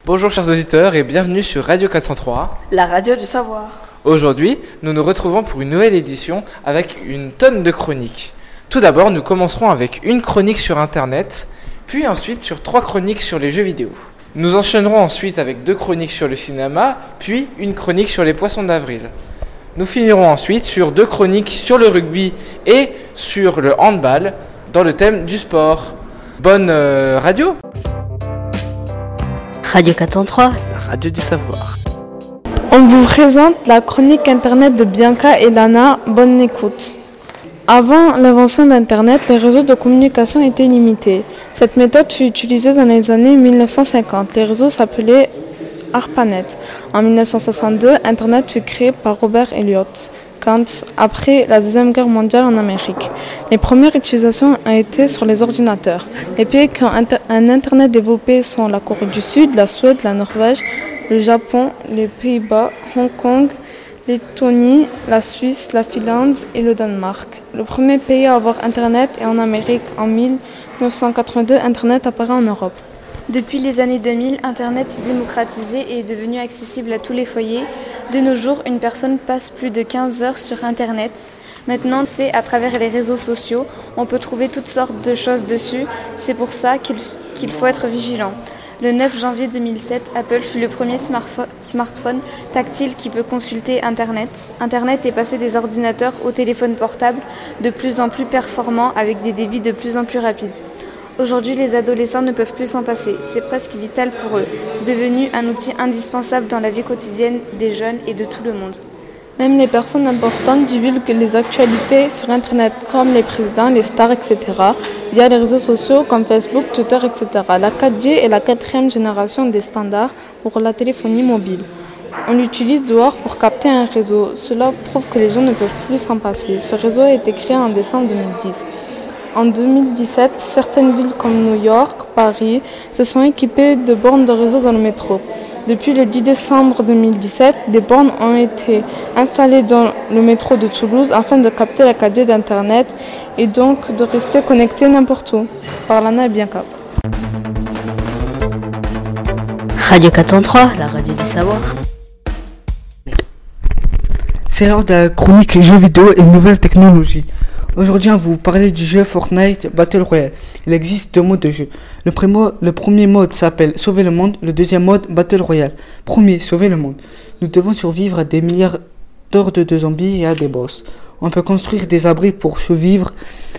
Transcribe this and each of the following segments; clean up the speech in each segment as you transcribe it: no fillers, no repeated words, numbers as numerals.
Bonjour chers auditeurs et bienvenue sur Radio 403, la radio du savoir. Aujourd'hui, nous nous retrouvons pour une nouvelle édition avec une tonne de chroniques. Tout d'abord, nous commencerons avec une chronique sur Internet, puis ensuite sur 3 chroniques sur les jeux vidéo. Nous enchaînerons ensuite avec 2 chroniques sur le cinéma, puis une chronique sur les poissons d'avril. Nous finirons ensuite sur 2 chroniques sur le rugby et sur le handball dans le thème du sport. Bonne radio! Radio 403, la radio du savoir. On vous présente la chronique internet de Bianca et Lana. Bonne écoute. Avant l'invention d'Internet, les réseaux de communication étaient limités. Cette méthode fut utilisée dans les années 1950. Les réseaux s'appelaient ARPANET. En 1962, Internet fut créé par Robert Elliott après la Deuxième Guerre mondiale en Amérique. Les premières utilisations ont été sur les ordinateurs. Les pays qui ont un Internet développé sont la Corée du Sud, la Suède, la Norvège, le Japon, les Pays-Bas, Hong Kong, Lettonie, la Suisse, la Finlande et le Danemark. Le premier pays à avoir Internet est en Amérique. En 1982, Internet apparaît en Europe. Depuis les années 2000, Internet s'est démocratisé et est devenu accessible à tous les foyers. De nos jours, une personne passe plus de 15 heures sur Internet. Maintenant, c'est à travers les réseaux sociaux. On peut trouver toutes sortes de choses dessus. C'est pour ça qu'il faut être vigilant. Le 9 janvier 2007, Apple fut le premier smartphone tactile qui peut consulter Internet. Internet est passé des ordinateurs aux téléphones portables, de plus en plus performants avec des débits de plus en plus rapides. Aujourd'hui, les adolescents ne peuvent plus s'en passer. C'est presque vital pour eux. C'est devenu un outil indispensable dans la vie quotidienne des jeunes et de tout le monde. Même les personnes importantes divulguent les actualités sur Internet, comme les présidents, les stars, etc., via les réseaux sociaux comme Facebook, Twitter, etc. La 4G est la 4e génération des standards pour la téléphonie mobile. On l'utilise dehors pour capter un réseau. Cela prouve que les gens ne peuvent plus s'en passer. Ce réseau a été créé en décembre 2010. En 2017, certaines villes comme New York, Paris, se sont équipées de bornes de réseau dans le métro. Depuis le 10 décembre 2017, des bornes ont été installées dans le métro de Toulouse afin de capter la 4G d'Internet et donc de rester connecté n'importe où. Par Lana et Bianca. Radio 403, la radio du savoir. C'est l'heure de la chronique jeux vidéo et nouvelles technologies. Aujourd'hui, on va vous parler du jeu Fortnite Battle Royale. Il existe 2 modes de jeu. Le premier mode s'appelle Sauver le monde, le deuxième mode Battle Royale. Premier, Sauver le monde. Nous devons survivre à des milliards d'hordes de zombies et à des boss. On peut construire des abris pour survivre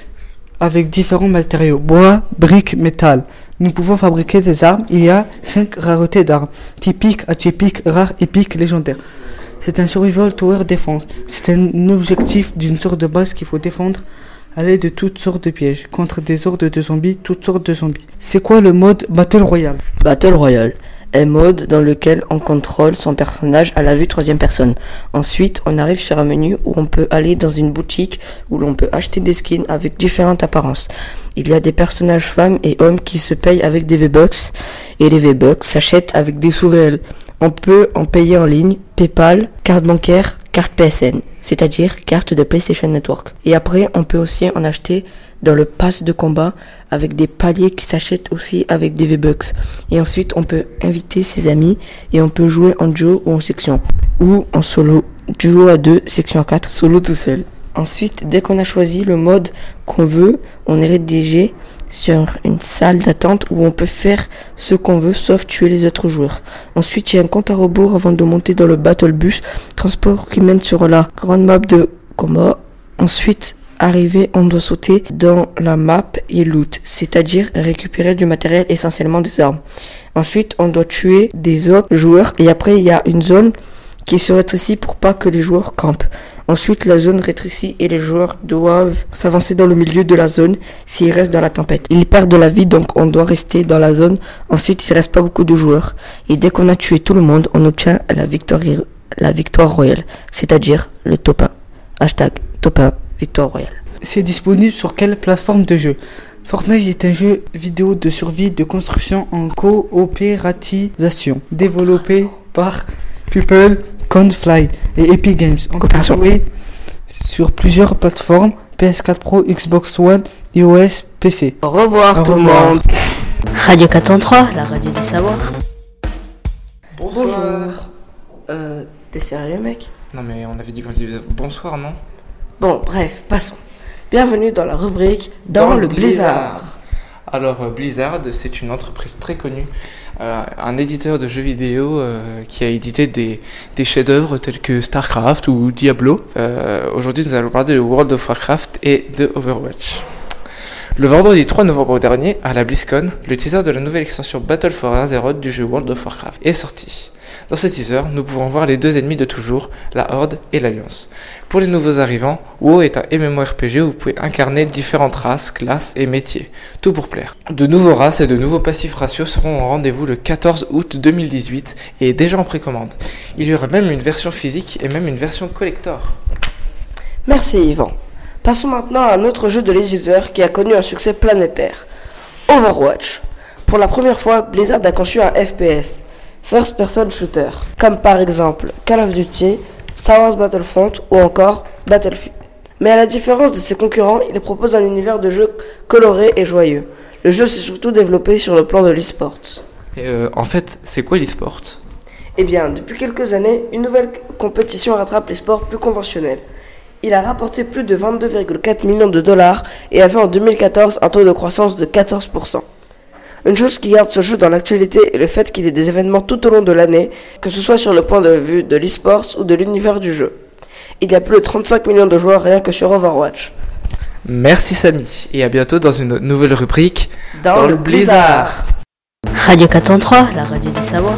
avec différents matériaux, bois, briques, métal. Nous pouvons fabriquer des armes. Il y a 5 raretés d'armes, typiques, atypiques, rares, épiques, légendaires. C'est un survival tower defense. C'est un objectif d'une sorte de base qu'il faut défendre à l'aide de toutes sortes de pièges, contre des hordes de zombies, toutes sortes de zombies. C'est quoi le mode Battle Royale ? Battle Royale, un mode dans lequel on contrôle son personnage à la vue 3e personne. Ensuite, on arrive sur un menu où on peut aller dans une boutique où l'on peut acheter des skins avec différentes apparences. Il y a des personnages femmes et hommes qui se payent avec des V-Bucks et les V-Bucks s'achètent avec des sous réels. On peut en payer en ligne, PayPal, carte bancaire, carte PSN, c'est-à-dire carte de PlayStation Network. Et après, on peut aussi en acheter dans le pass de combat avec des paliers qui s'achètent aussi avec des V-Bucks. Et ensuite, on peut inviter ses amis et on peut jouer en duo ou en section. Ou en solo, duo à 2, section à 4, solo tout seul. Ensuite, dès qu'on a choisi le mode qu'on veut, on est rédigé sur une salle d'attente où on peut faire ce qu'on veut sauf tuer les autres joueurs. Ensuite, il y a un compte à rebours avant de monter dans le Battle Bus, transport qui mène sur la grande map de combat. Ensuite, arrivé, on doit sauter dans la map et loot, c'est-à-dire récupérer du matériel, essentiellement des armes. Ensuite, on doit tuer des autres joueurs et après, il y a une zone qui se rétrécit pour pas que les joueurs campent. Ensuite, la zone rétrécit et les joueurs doivent s'avancer dans le milieu de la zone s'ils restent dans la tempête. Ils perdent de la vie, donc on doit rester dans la zone. Ensuite, il reste pas beaucoup de joueurs. Et dès qu'on a tué tout le monde, on obtient la victoire royale, c'est-à-dire le top 1. Hashtag top 1, victoire royale. C'est disponible sur quelle plateforme de jeu ? Fortnite est un jeu vidéo de survie de construction en coopératisation, développé par People Confly et Epic Games. On peut jouer sur plusieurs plateformes, PS4 Pro, Xbox One, iOS, PC. Au revoir tout le monde. Radio 403, la radio du savoir. Bonjour. T'es sérieux, mec? Non mais on avait dit qu'on disait bonsoir, non? Bon, bref, passons. Bienvenue dans la rubrique Dans le Blizzard. Alors Blizzard, c'est une entreprise très connue, un éditeur de jeux vidéo qui a édité des chefs-d'œuvre tels que StarCraft ou Diablo. Aujourd'hui, nous allons parler de World of Warcraft et de Overwatch. Le vendredi 3 novembre dernier, à la BlizzCon, le teaser de la nouvelle extension Battle for Azeroth du jeu World of Warcraft est sorti. Dans ce teaser, nous pouvons voir les deux ennemis de toujours, la Horde et l'Alliance. Pour les nouveaux arrivants, WoW est un MMORPG où vous pouvez incarner différentes races, classes et métiers, tout pour plaire. De nouveaux races et de nouveaux passifs raciaux seront au rendez-vous le 14 août 2018 et déjà en précommande. Il y aura même une version physique et même une version collector. Merci Yvan. Passons maintenant à un autre jeu de l'éditeur qui a connu un succès planétaire, Overwatch. Pour la première fois, Blizzard a conçu un FPS, First Person Shooter, comme par exemple Call of Duty, Star Wars Battlefront ou encore Battlefield. Mais à la différence de ses concurrents, il propose un univers de jeu coloré et joyeux. Le jeu s'est surtout développé sur le plan de l'e-sport. En fait, c'est quoi l'e-sport ? Eh bien, depuis quelques années, une nouvelle compétition rattrape les sports plus conventionnels. Il a rapporté plus de 22,4 millions de dollars et avait en 2014 un taux de croissance de 14%. Une chose qui garde ce jeu dans l'actualité est le fait qu'il y ait des événements tout au long de l'année, que ce soit sur le point de vue de l'e-sport ou de l'univers du jeu. Il y a plus de 35 millions de joueurs rien que sur Overwatch. Merci Samy, et à bientôt dans une nouvelle rubrique Dans le Blizzard. Radio 403, la radio du savoir.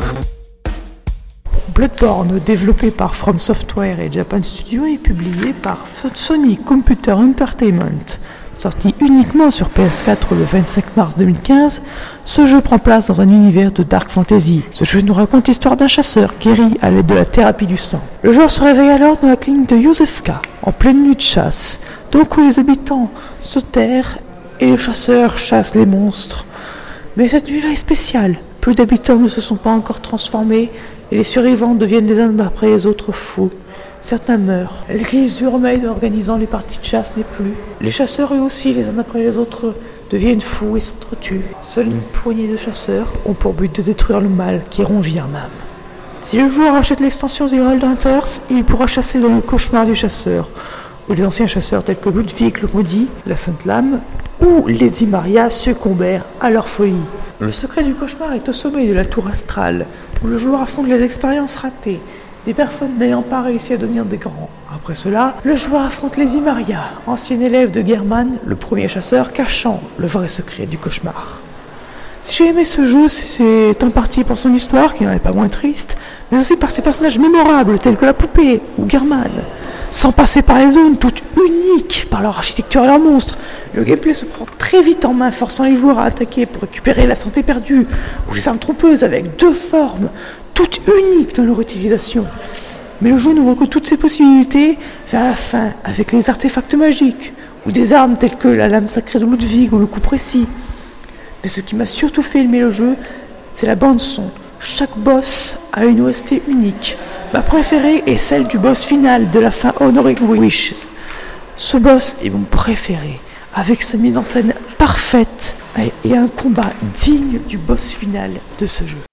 Bloodborne, développé par From Software et Japan Studio, est publié par Sony Computer Entertainment. Sorti uniquement sur PS4 le 25 mars 2015, ce jeu prend place dans un univers de dark fantasy. Ce jeu nous raconte l'histoire d'un chasseur guéri à l'aide de la thérapie du sang. Le joueur se réveille alors dans la clinique de Yosefka, en pleine nuit de chasse, donc où les habitants se terrent et le chasseur chasse les monstres. Mais cette nuit-là est spéciale. Peu d'habitants ne se sont pas encore transformés et les survivants deviennent les uns après les autres fous. Certains meurent. L'église du remède organisant les parties de chasse n'est plus. Les chasseurs eux aussi, les uns après les autres, deviennent fous et s'entretuent. Seule une poignée de chasseurs ont pour but de détruire le mal qui ronge Yharnam. Si le joueur achète l'extension The Herald Hunters, il pourra chasser dans le cauchemar du chasseur, où les anciens chasseurs tels que Ludwig le Maudit, la Sainte Lame ou Lady Maria succombèrent à leur folie. Le secret du cauchemar est au sommet de la tour astrale, où le joueur affronte les expériences ratées, des personnes n'ayant pas réussi à devenir des grands. Après cela, le joueur affronte Lady Maria, ancienne élève de Gehrman, le premier chasseur cachant le vrai secret du cauchemar. Si j'ai aimé ce jeu, c'est en partie pour son histoire, qui n'en est pas moins triste, mais aussi par ses personnages mémorables, tels que la poupée ou Gehrman. Sans passer par les zones, toutes uniques par leur architecture et leurs monstres, le gameplay se prend très vite en main, forçant les joueurs à attaquer pour récupérer la santé perdue, ou les armes trompeuses avec deux formes, toutes uniques dans leur utilisation. Mais le jeu n'ouvre que toutes ces possibilités vers la fin, avec les artefacts magiques, ou des armes telles que la lame sacrée de Ludwig ou le coup précis. Mais ce qui m'a surtout fait aimer le jeu, c'est la bande-son. Chaque boss a une OST unique. Ma préférée est celle du boss final de la fin Honoring Wishes. Ce boss est mon préféré, avec sa mise en scène parfaite et un combat digne du boss final de ce jeu.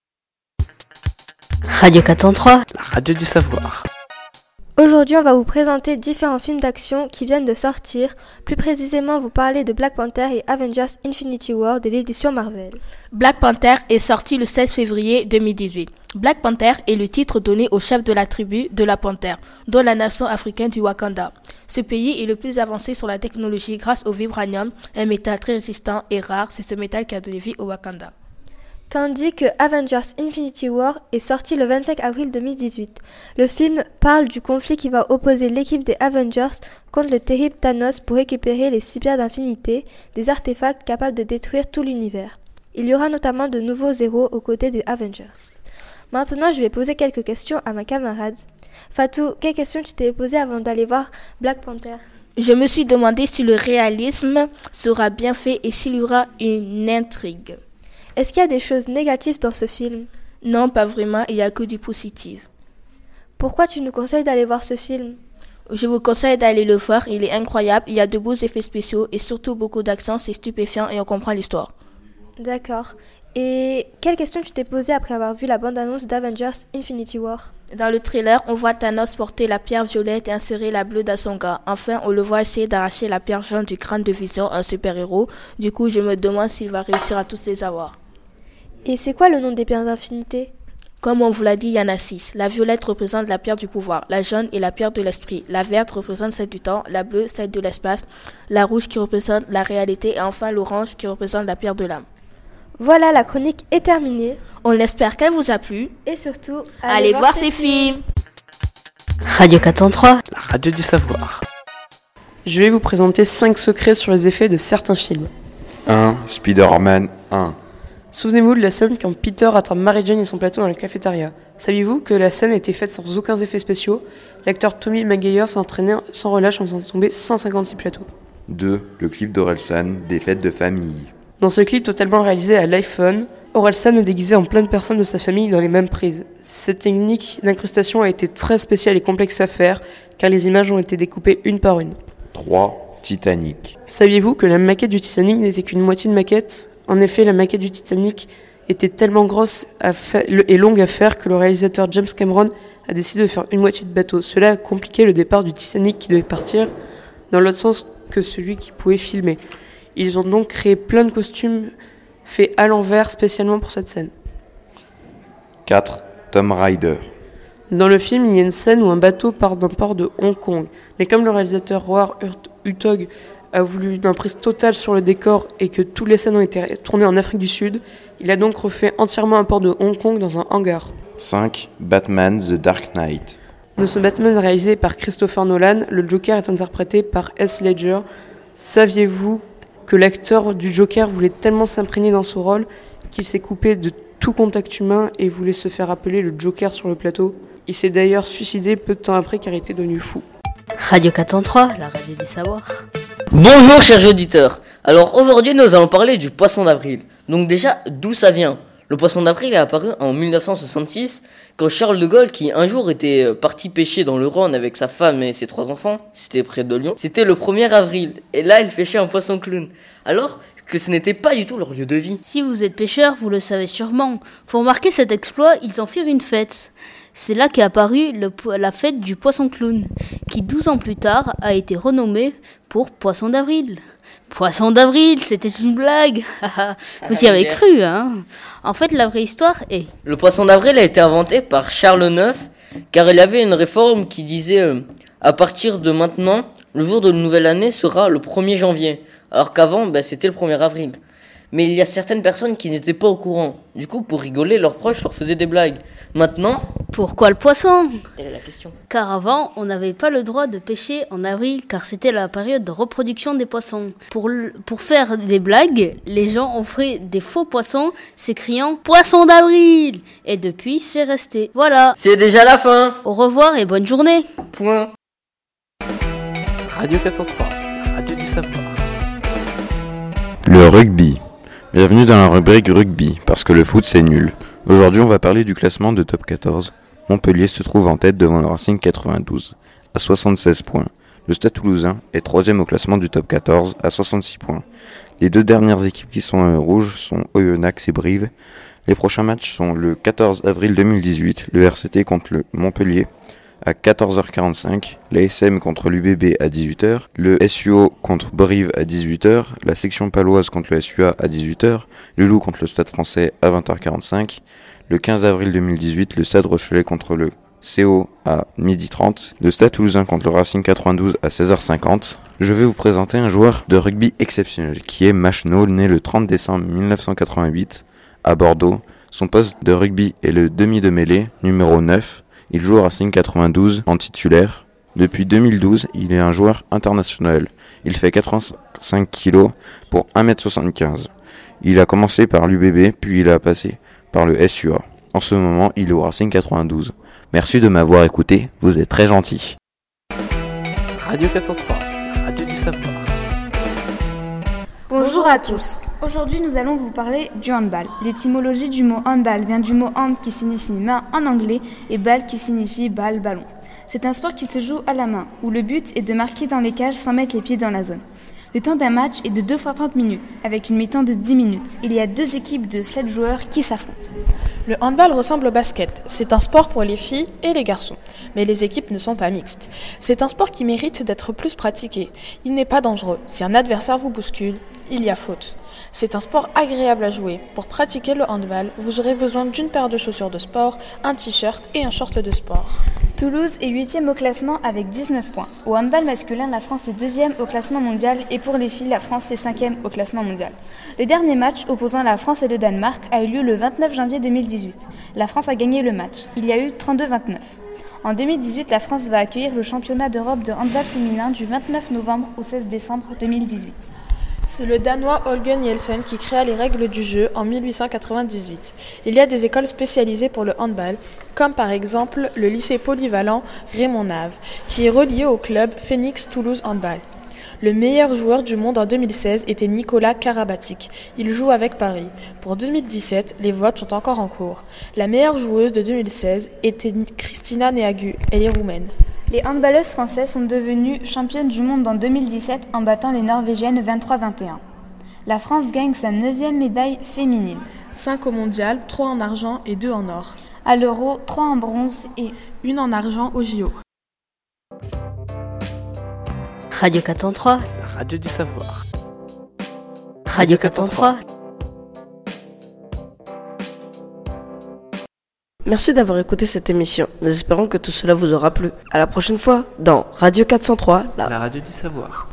Radio 403, La radio du savoir. Aujourd'hui, on va vous présenter différents films d'action qui viennent de sortir. Plus précisément, vous parler de Black Panther et Avengers Infinity War de l'édition Marvel. Black Panther est sorti le 16 février 2018. Black Panther est le titre donné au chef de la tribu de la Panthère, dont la nation africaine du Wakanda. Ce pays est le plus avancé sur la technologie grâce au vibranium, un métal très résistant et rare. C'est ce métal qui a donné vie au Wakanda. Tandis que Avengers Infinity War est sorti le 25 avril 2018. Le film parle du conflit qui va opposer l'équipe des Avengers contre le terrible Thanos pour récupérer les 6 pierres d'infinité, des artefacts capables de détruire tout l'univers. Il y aura notamment de nouveaux héros aux côtés des Avengers. Maintenant, je vais poser quelques questions à ma camarade. Fatou, quelles questions tu t'es posées avant d'aller voir Black Panther ? Je me suis demandé si le réalisme sera bien fait et s'il y aura une intrigue. Est-ce qu'il y a des choses négatives dans ce film ? Non, pas vraiment, il n'y a que du positif. Pourquoi tu nous conseilles d'aller voir ce film ? Je vous conseille d'aller le voir, il est incroyable, il y a de beaux effets spéciaux et surtout beaucoup d'action, c'est stupéfiant et on comprend l'histoire. D'accord. Et quelle question tu t'es posée après avoir vu la bande-annonce d'Avengers Infinity War? Dans le trailer, on voit Thanos porter la pierre violette et insérer la bleue dans son gars. Enfin, on le voit essayer d'arracher la pierre jaune du crâne de Vision, un super-héros. Du coup, je me demande s'il va réussir à tous les avoir. Et c'est quoi le nom des pierres d'infinité? Comme on vous l'a dit, il y en a 6. La violette représente la pierre du pouvoir, la jaune est la pierre de l'esprit, la verte représente celle du temps, la bleue celle de l'espace, la rouge qui représente la réalité et enfin l'orange qui représente la pierre de l'âme. Voilà, la chronique est terminée. On espère qu'elle vous a plu. Et surtout, allez voir ces films. Radio 403, La radio du savoir. Je vais vous présenter 5 secrets sur les effets de certains films. 1. Spider-Man 1. Souvenez-vous de la scène quand Peter attrape Mary Jane et son plateau dans la cafétéria. Saviez-vous que la scène a été faite sans aucun effet spéciaux? L'acteur Tommy Maguire s'est entraîné sans relâche en faisant tomber 156 plateaux. 2. Le clip d'Orelsan, des fêtes de famille. Dans ce clip totalement réalisé à l'iPhone, Orelsan est déguisé en plein de personnes de sa famille dans les mêmes prises. Cette technique d'incrustation a été très spéciale et complexe à faire, car les images ont été découpées une par une. 3. Titanic. Saviez-vous que la maquette du Titanic n'était qu'une moitié de maquette? En effet, la maquette du Titanic était tellement grosse et longue à faire que le réalisateur James Cameron a décidé de faire une moitié de bateau. Cela a compliqué le départ du Titanic qui devait partir dans l'autre sens que celui qui pouvait filmer. Ils ont donc créé plein de costumes faits à l'envers spécialement pour cette scène. 4. Tomb Raider. Dans le film, il y a une scène où un bateau part d'un port de Hong Kong. Mais comme le réalisateur Howard Hurtog a voulu une emprise totale sur le décor et que toutes les scènes ont été tournées en Afrique du Sud, il a donc refait entièrement un port de Hong Kong dans un hangar. 5. Batman The Dark Knight. Dans ce Batman réalisé par Christopher Nolan, le Joker est interprété par Heath Ledger. Saviez-vous que l'acteur du Joker voulait tellement s'imprégner dans son rôle qu'il s'est coupé de tout contact humain et voulait se faire appeler le Joker sur le plateau? Il s'est d'ailleurs suicidé peu de temps après car il était devenu fou. Radio 403, la radio du savoir. Bonjour chers auditeurs. Alors aujourd'hui nous allons parler du poisson d'avril. Donc déjà, d'où ça vient? Le poisson d'avril est apparu en 1966 quand Charles de Gaulle, qui un jour était parti pêcher dans le Rhône avec sa femme et ses 3 enfants, c'était près de Lyon, c'était le 1er avril. Et là il pêchait un poisson clown. Alors que ce n'était pas du tout leur lieu de vie. Si vous êtes pêcheur, vous le savez sûrement. Pour marquer cet exploit, ils en firent une fête. C'est là qu'est apparue la fête du poisson clown, qui 12 ans plus tard a été renommée pour Poisson d'avril. Poisson d'avril, c'était une blague. Vous y avez cru, hein? En fait, la vraie histoire est... Le poisson d'avril a été inventé par Charles IX, car il y avait une réforme qui disait à partir de maintenant, le jour de la nouvelle année sera le 1er janvier, alors qu'avant, c'était le 1er avril. Mais il y a certaines personnes qui n'étaient pas au courant. Du coup, pour rigoler, leurs proches leur faisaient des blagues. Maintenant... Pourquoi le poisson? Quelle est la question? Car avant, on n'avait pas le droit de pêcher en avril, car c'était la période de reproduction des poissons. Pour faire des blagues, les gens offraient des faux poissons, s'écriant « Poisson d'avril !» Et depuis, c'est resté. Voilà. C'est déjà la fin. Au revoir et bonne journée. Point. Radio 403, la radio du savoir. Le rugby. Bienvenue dans la rubrique rugby, parce que le foot c'est nul. Aujourd'hui on va parler du classement de top 14. Montpellier se trouve en tête devant le Racing 92, à 76 points. Le Stade Toulousain est 3e au classement du top 14, à 66 points. Les 2 dernières équipes qui sont rouges sont Oyonnax et Brive. Les prochains matchs sont le 14 avril 2018, le RCT contre le Montpellier, à 14h45, l'ASM contre l'UBB à 18h, le SUO contre Brive à 18h, la section paloise contre le SUA à 18h, le Loup contre le Stade français à 20h45, le 15 avril 2018, le Stade Rochelais contre le CO à 12h30, le Stade Toulousain contre le Racing 92 à 16h50. Je vais vous présenter un joueur de rugby exceptionnel qui est Machenaud, né le 30 décembre 1988 à Bordeaux. Son poste de rugby est le demi de mêlée, numéro 9. Il joue au Racing 92 en titulaire. Depuis 2012, il est un joueur international. Il fait 85 kg pour 1m75. Il a commencé par l'UBB, puis il a passé par le SUA. En ce moment, il est au Racing 92. Merci de m'avoir écouté, vous êtes très gentil. Radio 403, la radio du savoir. Bonjour à tous. Aujourd'hui, nous allons vous parler du handball. L'étymologie du mot handball vient du mot hand qui signifie main en anglais et ball qui signifie balle, ballon. C'est un sport qui se joue à la main, où le but est de marquer dans les cages sans mettre les pieds dans la zone. Le temps d'un match est de 2 fois 30 minutes, avec une mi-temps de 10 minutes. Il y a 2 équipes de 7 joueurs qui s'affrontent. Le handball ressemble au basket. C'est un sport pour les filles et les garçons. Mais les équipes ne sont pas mixtes. C'est un sport qui mérite d'être plus pratiqué. Il n'est pas dangereux. Si un adversaire vous bouscule, il y a faute. C'est un sport agréable à jouer. Pour pratiquer le handball, vous aurez besoin d'une paire de chaussures de sport, un t-shirt et un short de sport. Toulouse est 8e au classement avec 19 points. Au handball masculin, la France est 2e au classement mondial et pour les filles, la France est 5e au classement mondial. Le dernier match opposant la France et le Danemark a eu lieu le 29 janvier 2018. La France a gagné le match. Il y a eu 32-29. En 2018, la France va accueillir le championnat d'Europe de handball féminin du 29 novembre au 16 décembre 2018. C'est le Danois Holgen Nielsen qui créa les règles du jeu en 1898. Il y a des écoles spécialisées pour le handball, comme par exemple le lycée polyvalent Raymond Nave, qui est relié au club Phoenix Toulouse Handball. Le meilleur joueur du monde en 2016 était Nicolas Karabatic. Il joue avec Paris. Pour 2017, les votes sont encore en cours. La meilleure joueuse de 2016 était Christina Neagu, elle est roumaine. Les handballeuses françaises sont devenues championnes du monde en 2017 en battant les Norvégiennes 23-21. La France gagne sa 9e médaille féminine. 5 au mondial, 3 en argent et 2 en or. À l'Euro, 3 en bronze et 1 en argent au JO. Radio 403. La radio du savoir. Radio 403. Merci d'avoir écouté cette émission. Nous espérons que tout cela vous aura plu. À la prochaine fois dans Radio 403, la radio du savoir.